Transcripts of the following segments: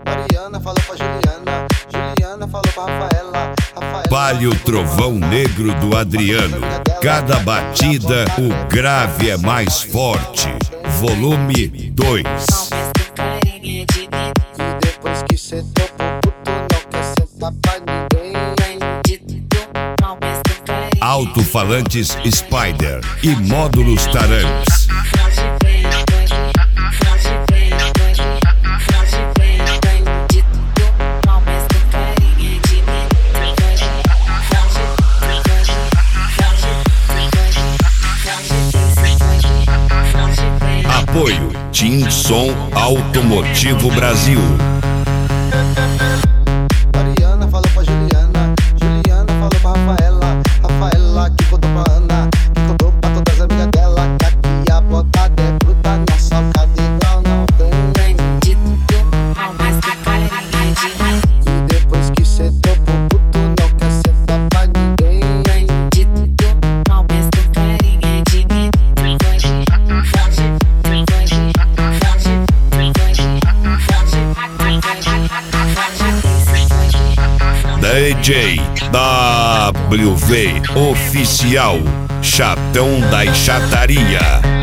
Mariana falou pra Juliana, Juliana falou pra Rafaela, Rafaela. Palio Trovão Negro do Adriano. Cada batida, o grave é mais forte. Volume 2. E depois que cê topou, puto não quer sentar pra ninguém. Alto-falantes Spider e módulos Tarangs. Apoio Tim Som Automotivo Brasil. Mariana falou pra Juliana, Juliana falou pra Rafaela, Rafaela que contou pra Ana, que contou pra todas as amigas dela, que aqui a botada é bruta, não soca de igual não tem. E depois que cê topou, puto não quer sentar pra ninguém. DJ WV Oficial, Chatão da Chataria.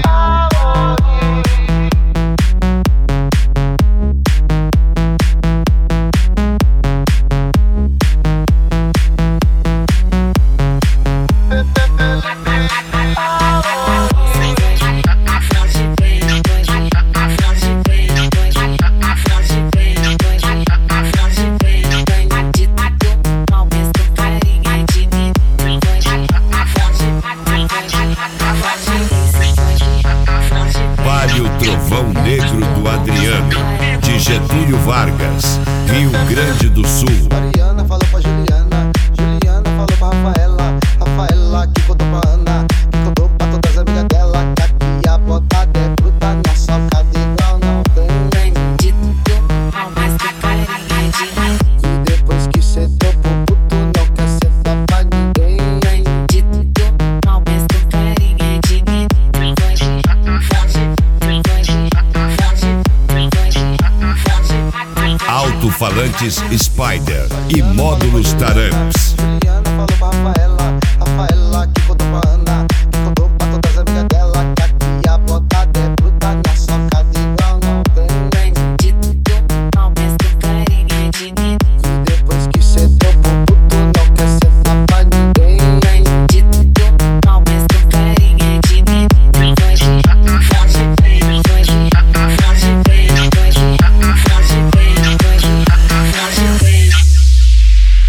Palio Trovão Negro do Adriano, de Getúlio Vargas, Rio Grande do Sul. Mariana falou pra Juliana, Juliana falou pra Rafaela, Rafaela que contou pra Ana, que contou pra todas as amigas dela, que aqui a botada é bruta, não soca de igual não tem. E depois que cê topou, puto não quer sentar pra ninguém. Alto-falantes Spider e módulos Tarangs. Juliana falou pra Rafaela, Rafaela que contou